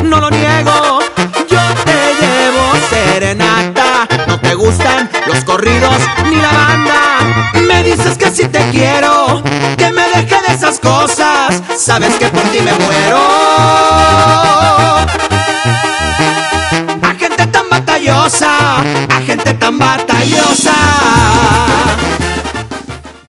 no lo niego. Yo te llevo serenata. No te gustan los corridos ni la banda. Me dices que si te quiero, que me deje de esas cosas. Sabes que por ti me muero.